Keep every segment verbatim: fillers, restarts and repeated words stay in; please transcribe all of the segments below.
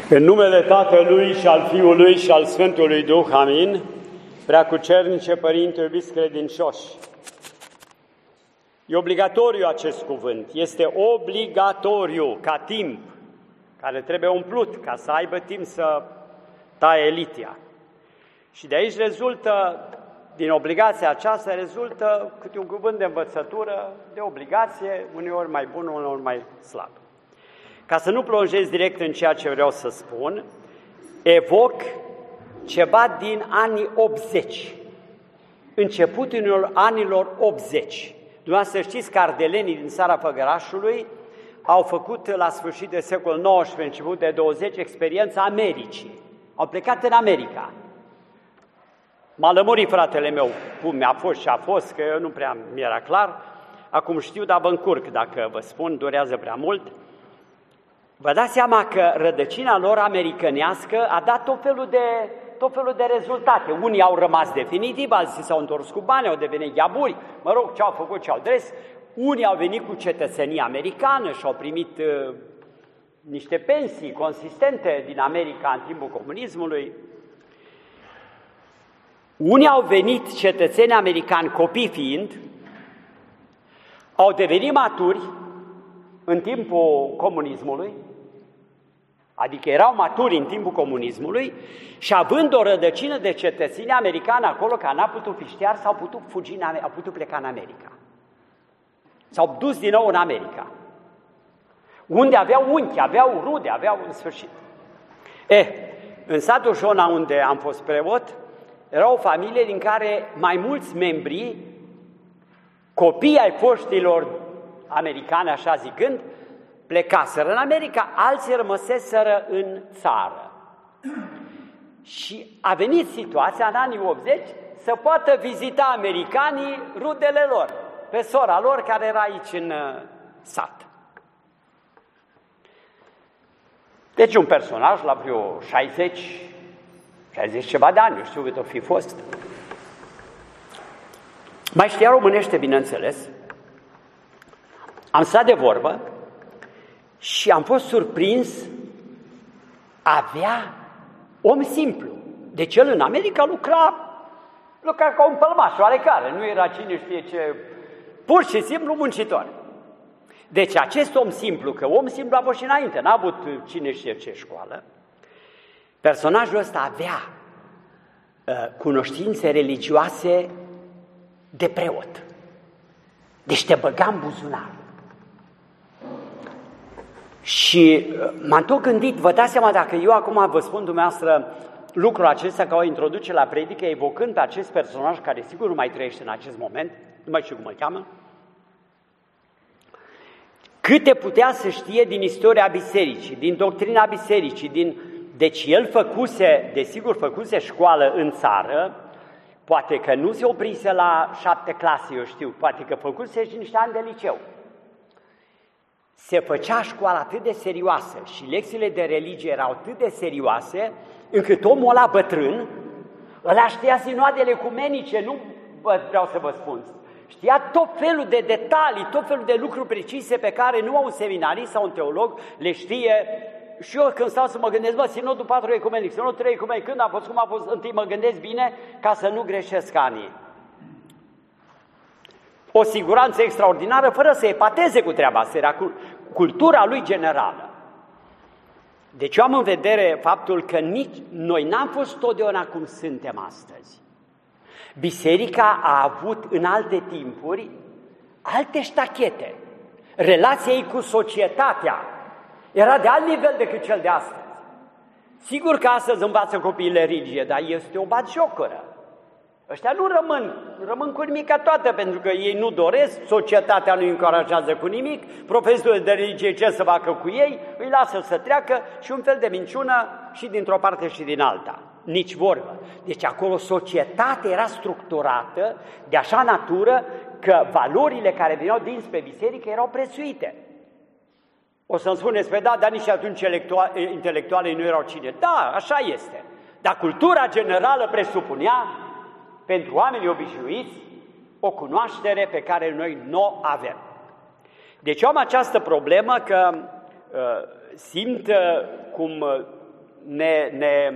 În numele Tatălui și al Fiului și al Sfântului Duh, amin, Preacucernice Părinte, iubiți credincioși, e obligatoriu acest cuvânt, este obligatoriu ca timp, care trebuie umplut ca să aibă timp să taie litia. Și de aici rezultă, din obligația aceasta, rezultă câte un cuvânt de învățătură, de obligație, uneori mai bun, uneori mai slab. Ca să nu plonjez direct în ceea ce vreau să spun, evoc ceva din anii optzeci, începutul anilor optzeci. Dumneavoastră știți că ardelenii din țara Făgărașului au făcut la sfârșit de secolul nouăsprezece, început de douăzeci, experiența Americii. Au plecat în America. M-a lămurit fratele meu cum a fost și a fost, că eu nu prea mi-era clar. Acum știu, dar vă încurc dacă vă spun, durează prea mult. Vă dați seama că rădăcina lor americanească a dat tot felul de, tot felul de rezultate. Unii au rămas definitiv, alții s-au întors cu bani, au devenit gheaburi, mă rog, ce au făcut, ce au dres. Unii au venit cu cetățenie americană și au primit uh, niște pensii consistente din America în timpul comunismului. Unii au venit cetățeni americani, copii fiind, au devenit maturi în timpul comunismului, adică erau maturi în timpul comunismului și având o rădăcină de cetățenie americană acolo, că n-a putut fi știar, s-au putut fugi, au putut pleca în America. S-au dus din nou în America, unde aveau unchi, aveau rude, aveau în sfârșit. Eh, în satul Jona, unde am fost preot, era o familie din care mai mulți membri, copii ai foștilor americani, așa zicând, plecaseră în America, alții rămăseseră în țară. Și a venit situația în anii optzeci să poată vizita americanii rudele lor, pe sora lor care era aici în sat. Deci un personaj la vreo șaizeci, șaizeci ceva de ani, eu știu cât o fi fost. Mai știa românește, bineînțeles. Am stat de vorbă și am fost surprins, avea om simplu. Deci el în America lucra, lucra ca un pălmaș oarecare, nu era cine știe ce, pur și simplu muncitor. Deci acest om simplu, că om simplu a fost și înainte, n-a avut cine știe ce școală, personajul ăsta avea uh, cunoștințe religioase de preot. Deci te băga în buzunar. Și m-am tot gândit, vă dați seama dacă eu acum vă spun dumneavoastră lucrul acesta ca o introduce la predică, evocând pe acest personaj care sigur nu mai trăiește în acest moment, nu mai știu cum îl cheamă, câte putea să știe din istoria bisericii, din doctrina bisericii, din... Deci el făcuse, desigur făcuse școală în țară, poate că nu se oprise la șapte clase, eu știu, poate că făcuse și niște ani de liceu. Se făcea școala atât de serioasă și lecțiile de religie erau atât de serioase, încât omul ăla bătrân, ăla știa sinoadele ecumenice, nu vreau să vă spun, știa tot felul de detalii, tot felul de lucruri precise pe care nu un seminarist sau un teolog le știe. Și eu când stau să mă gândesc, bă, sinodul patru ecumenic, sinodul trei ecumenic, când a fost, cum a fost, întâi mă gândesc bine ca să nu greșesc anii. O siguranță extraordinară, fără să epateze cu treaba asta, era cultura lui generală. Deci eu am în vedere faptul că nici noi n-am fost totdeauna cum suntem astăzi. Biserica a avut în alte timpuri alte ștachete. Relația ei cu societatea era de alt nivel decât cel de astăzi. Sigur că astăzi învață copiii religie, dar este o batjocură. Ăștia nu rămân, rămân cu nimica toată, pentru că ei nu doresc, societatea nu îi încurajează cu nimic, profesorul de religie ce să facă cu ei, îi lasă să treacă și un fel de minciună și dintr-o parte și din alta. Nici vorbă. Deci acolo societatea era structurată de așa natură că valorile care veneau dinspre biserică erau prețuite. O să-mi spuneți, pe da, dar nici atunci intelectualii nu erau cine. Da, așa este. Dar cultura generală presupunea, pentru oamenii obișnuiți, o cunoaștere pe care noi nu o avem. Deci eu am această problemă că uh, simt uh, cum uh, ne, ne,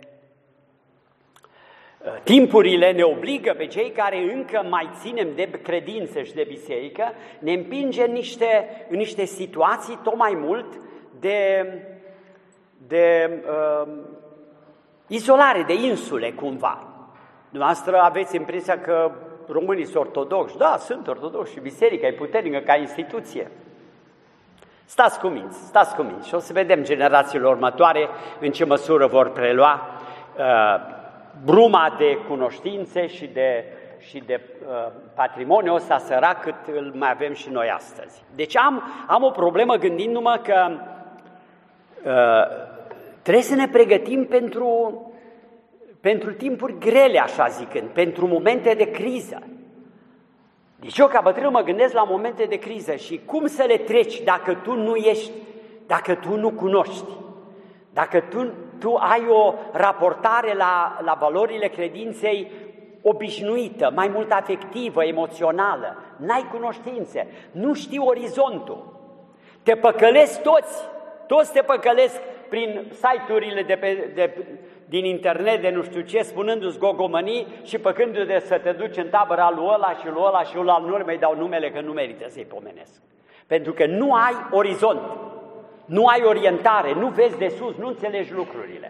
timpurile ne obligă pe cei care încă mai ținem de credință și de biserică, ne împinge în niște, în niște situații tot mai mult de, de uh, izolare, de insule cumva. Dumneavoastră aveți impresia că românii sunt ortodoxi. Da, sunt ortodoxi și biserica e puternică ca instituție. Stați cuminți, stați cuminți și o să vedem generațiile următoare în ce măsură vor prelua uh, bruma de cunoștințe și de, și de uh, patrimoniu ăsta sărac cât îl mai avem și noi astăzi. Deci am, am o problemă gândindu-mă că uh, trebuie să ne pregătim pentru, pentru timpuri grele, așa zicând, pentru momente de criză. Deci eu ca bătrân mă gândesc la momente de criză și cum să le treci dacă tu nu ești, dacă tu nu cunoști, dacă tu, tu ai o raportare la, la valorile credinței obișnuită, mai mult afectivă, emoțională, n-ai cunoștințe, nu știi orizontul, te păcălesc toți, toți te păcălesc prin site-urile de pe, de, din internet, de nu știu ce, spunându-ți gogomănii și păcându-te să te duci în tabăra lui ăla și lui ăla și lui ăla, nu mai dau numele că nu merită să-i pomenesc. Pentru că nu ai orizont, nu ai orientare, nu vezi de sus, nu înțelegi lucrurile.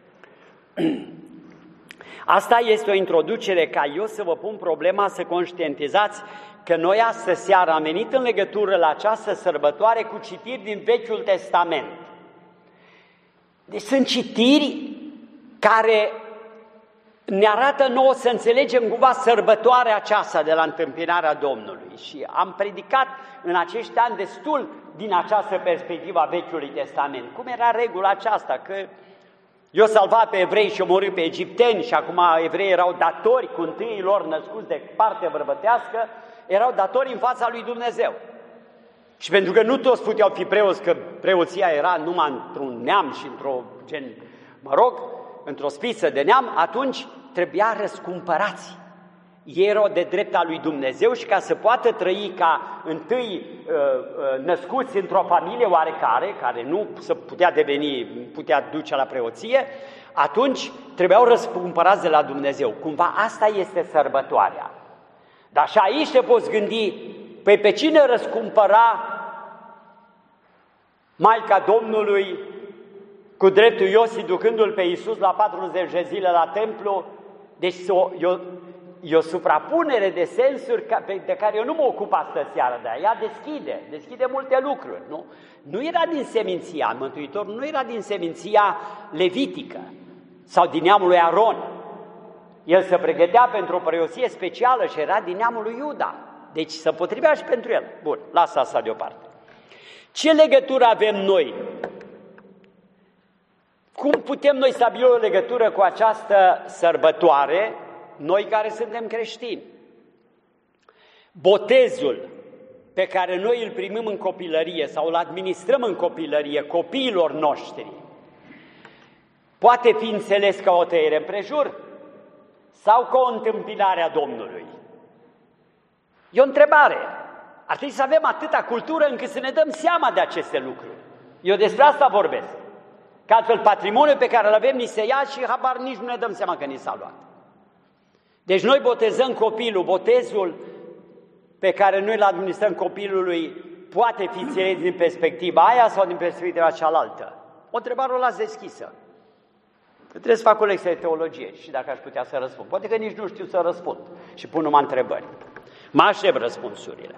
Asta este o introducere ca eu să vă pun problema să conștientizați că noi astă seară am venit în legătură la această sărbătoare cu citiri din Vechiul Testament. Deci sunt citiri care ne arată nouă să înțelegem cumva sărbătoarea aceasta de la întâmpinarea Domnului. Și am predicat în acești ani destul din această perspectivă a Vechiului Testament. Cum era regula aceasta? Că eu salva pe evrei și omorâ pe egipteni și acum evreii erau datori cu întâii lor născuți de parte bărbătească, erau datori în fața lui Dumnezeu. Și pentru că nu toți puteau fi preoți, că preoția era numai într-un neam și într-o gen, mă rog, într-o spiță de neam, atunci trebuia răscumpărați. Ei erau de drept al lui Dumnezeu și ca să poată trăi ca întâi uh, uh, născuți într-o familie oarecare, care nu se putea deveni, putea duce la preoție, atunci trebuiau răscumpărați de la Dumnezeu. Cumva asta este sărbătoarea. Dar și aici te poți gândi, păi pe cine răscumpăra Maica Domnului cu dreptul Iosif, ducându-l pe Iisus la patruzeci de zile la templu? Deci e o, e o suprapunere de sensuri de care eu nu mă ocup astă seară, dar ea deschide, deschide multe lucruri. Nu, nu era din seminția, Mântuitorul nu era din seminția levitică sau din neamul lui Aron. El se pregătea pentru o preoție specială și era din neamul lui Iuda. Deci se potrivea și pentru el. Bun, lasă asta deoparte. Ce legătură avem noi? Cum putem noi stabili o legătură cu această sărbătoare, noi care suntem creștini? Botezul pe care noi îl primim în copilărie sau îl administrăm în copilărie copiilor noștri, poate fi înțeles ca o tăiere împrejur sau ca o întâmpinare a Domnului? E o întrebare. Ar trebui să avem atâta cultură încât să ne dăm seama de aceste lucruri. Eu despre asta vorbesc. Că altfel patrimoniul pe care îl avem ni se ia și habar nici nu ne dăm seama că ni s-a luat. Deci noi botezăm copilul, botezul pe care noi îl administrăm copilului poate fi înțeles din perspectiva aia sau din perspectiva cealaltă. O întrebare o las deschisă. Trebuie să fac o lecție de teologie și dacă aș putea să răspund. Poate că nici nu știu să răspund și pun numai întrebări. Mă aștept răspunsurile.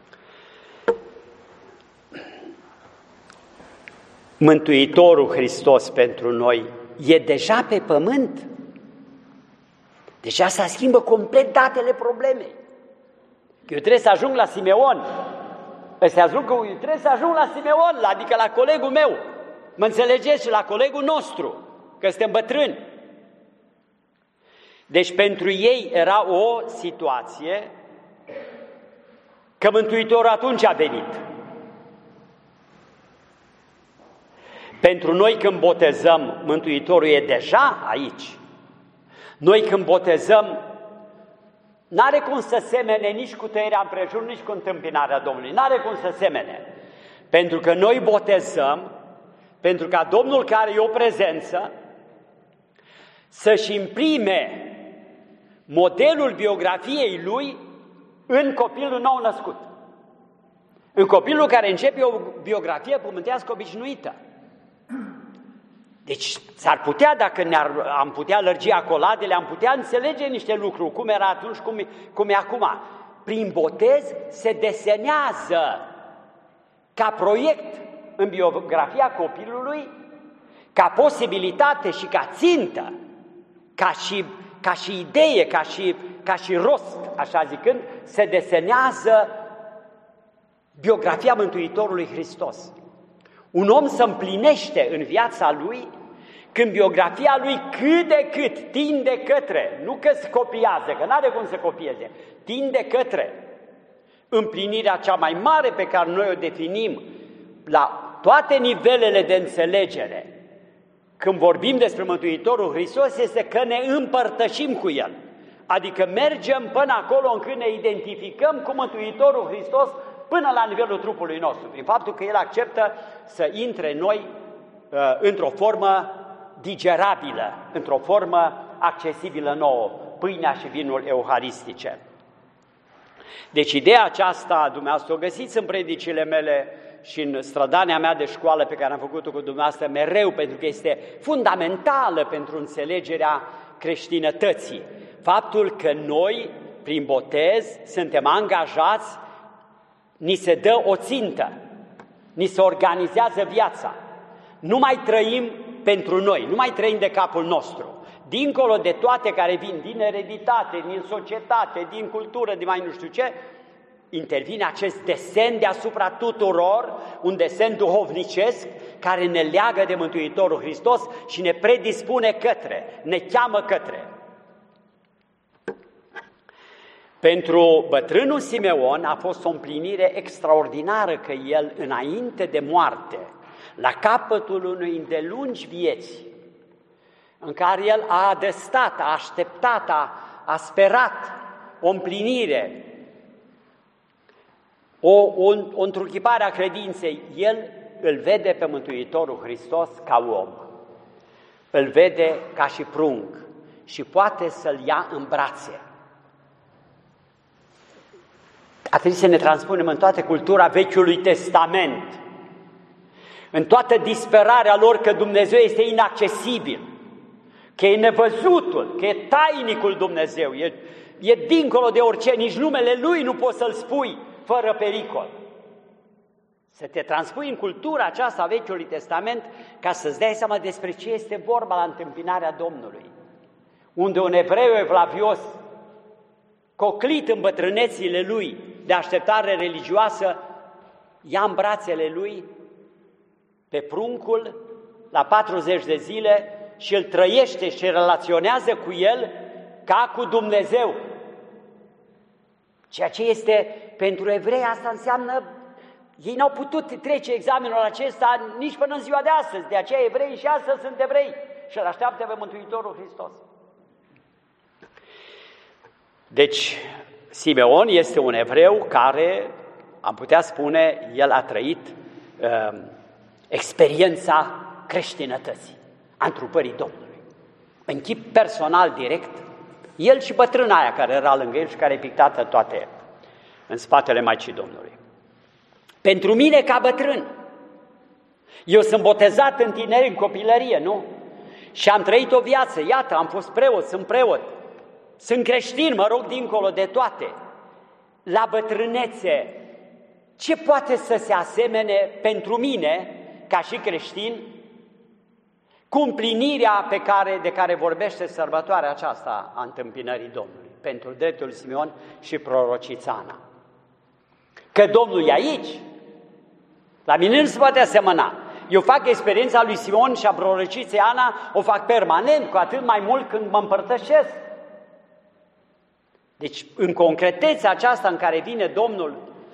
Mântuitorul Hristos pentru noi e deja pe pământ. Deci asta schimbă complet datele problemei. Eu trebuie să ajung la Simeon. Ăsta ajung, eu trebuie să ajung la Simeon, adică la colegul meu. Mă înțelegeți? Și la colegul nostru, că suntem bătrâni. Deci pentru ei era o situație că Mântuitorul atunci a venit. Pentru noi când botezăm, Mântuitorul e deja aici. Noi când botezăm, n-are cum să semene nici cu tăierea împrejur, nici cu întâmpinarea Domnului. N-are cum să semene. Pentru că noi botezăm pentru ca Domnul, care e o prezență, să-și imprime modelul biografiei lui în copilul nou născut. În copilul care începe o biografie pământească obișnuită. Deci s-ar putea, dacă ne-ar, am putea lărgi acoladele, am putea înțelege niște lucruri, cum era atunci, cum, cum e acum. Prin botez se desenează ca proiect în biografia copilului, ca posibilitate și ca țintă, ca și, ca și idee, ca și, ca și rost, așa zicând, se desenează biografia Mântuitorului Hristos. Un om se împlinește în viața lui când biografia lui cât de cât tinde către, nu că se copiază, că n-are cum să copieze, tinde către împlinirea cea mai mare pe care noi o definim la toate nivelele de înțelegere. Când vorbim despre Mântuitorul Hristos, este că ne împărtășim cu El. Adică mergem până acolo încât ne identificăm cu Mântuitorul Hristos până la nivelul trupului nostru, prin faptul că El acceptă să intre în noi uh, într-o formă digerabilă, într-o formă accesibilă nouă, pâinea și vinul euharistice. Deci ideea aceasta, dumneavoastră, o găsiți în predicile mele și în strădania mea de școală pe care am făcut-o cu dumneavoastră mereu, pentru că este fundamentală pentru înțelegerea creștinătății. Faptul că noi, prin botez, suntem angajați, ni se dă o țintă, ni se organizează viața. Nu mai trăim pentru noi, nu mai trăim de capul nostru. Dincolo de toate care vin din ereditate, din societate, din cultură, din mai nu știu ce, intervine acest desen deasupra tuturor, un desen duhovnicesc care ne leagă de Mântuitorul Hristos și ne predispune către, ne cheamă către. Pentru bătrânul Simeon a fost o împlinire extraordinară că el, înainte de moarte, la capătul unui îndelungi vieți, în care el a adăstat, a așteptat, a, a sperat o împlinire, o, o, o întruchipare a credinței, el îl vede pe Mântuitorul Hristos ca om, îl vede ca și prunc și poate să-l ia în brațe. A trebuit să ne transpunem în toată cultura Vechiului Testament, în toată disperarea lor că Dumnezeu este inaccesibil, că e nevăzutul, că e tainicul Dumnezeu, e, e dincolo de orice, nici numele Lui nu poți să-L spui fără pericol. Să te transpui în cultura aceasta a Vechiului Testament ca să-ți dai seama despre ce este vorba la întâmpinarea Domnului, unde un evreu evlavios, coclit în bătrânețile lui de așteptare religioasă, ia în brațele lui pe pruncul la patruzeci de zile și îl trăiește și relaționează cu el ca cu Dumnezeu. Ceea ce este pentru evrei, asta înseamnă, ei n-au putut trece examenul acesta nici până în ziua de astăzi, de aceea evrei și astăzi sunt evrei și îl așteaptă pe Mântuitorul Hristos. Deci, Simeon este un evreu care, am putea spune, el a trăit uh, experiența creștinătății, a întrupării Domnului. În chip personal, direct, el și bătrâna aia care era lângă el și care e pictată toate în spatele Maicii Domnului. Pentru mine, ca bătrân, eu sunt botezat în tineri, în copilărie, nu? Și am trăit o viață, iată, am fost preot, sunt preot, sunt creștin, mă rog, dincolo de toate. La bătrânețe, ce poate să se asemene pentru mine, ca și creștin, cu împlinirea pe care, de care vorbește sărbătoarea aceasta a întâmpinării Domnului, pentru dreptul Simeon și prorocița Ana. Că Domnul e aici, la mine nu se poate asemăna. Eu fac experiența lui Simeon și a prorociței Ana, o fac permanent, cu atât mai mult când mă împărtășesc. Deci, în concretețea aceasta în care vine Domnul,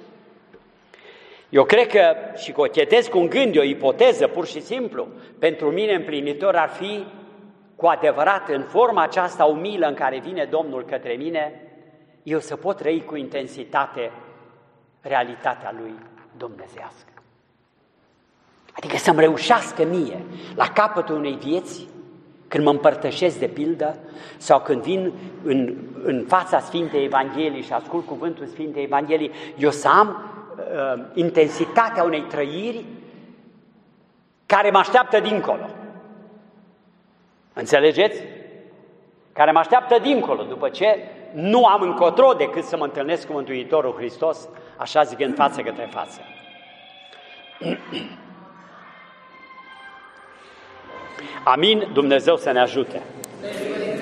eu cred că, și cochetez cu un gând, o ipoteză, pur și simplu, pentru mine împlinitor ar fi, cu adevărat, în forma aceasta umilă în care vine Domnul către mine, eu să pot trăi cu intensitate realitatea Lui dumnezeiască. Adică să-mi reușească mie, la capătul unei vieți, când mă împărtășesc de pildă, sau când vin în, în fața Sfintei Evangheliei și ascult cuvântul Sfintei Evangheliei, eu să am uh, intensitatea unei trăiri care mă așteaptă dincolo. Înțelegeți? Care mă așteaptă dincolo, după ce nu am încotro decât să mă întâlnesc cu Mântuitorul Hristos, așa zic, în față către față. Amin, Dumnezeu să ne ajute!